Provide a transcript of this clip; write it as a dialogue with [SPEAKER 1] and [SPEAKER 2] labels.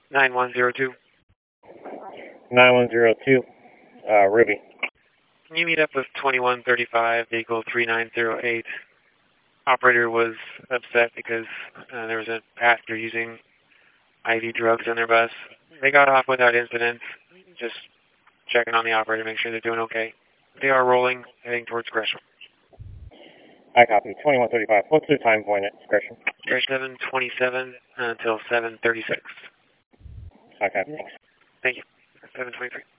[SPEAKER 1] 9102.
[SPEAKER 2] 9102, Ruby.
[SPEAKER 1] Can you meet up with 2135, vehicle 3908? Operator was upset because there was a passenger using IV drugs on their bus. They got off without incident. Just checking on the operator, make sure they're doing okay. They are rolling, heading towards Gresham.
[SPEAKER 2] I copy. 2135. What's the time point at Gresham?
[SPEAKER 1] 7:27 until 7:36.
[SPEAKER 2] I copy. Thanks.
[SPEAKER 1] Thank you. 7:23.